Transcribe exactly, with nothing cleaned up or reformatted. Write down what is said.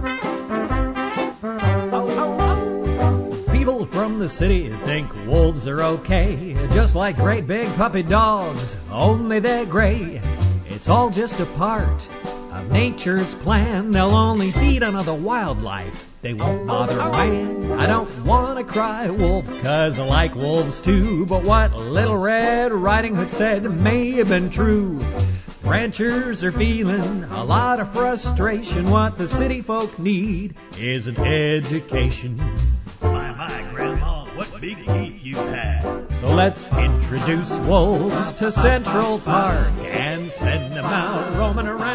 People from the city think wolves are okay, just like great big puppy dogs, only they're gray. It's all just a part of nature's plan. They'll only feed on other wildlife, they won't bother man. I don't want to cry wolf, cause I like wolves too, but what Little Red Riding Hood said may have been true. Ranchers are feeling a lot of frustration. What the city folk need is an education. My, my, Grandma, what big teeth you have. So let's introduce wolves to Central Park and send them out roaming around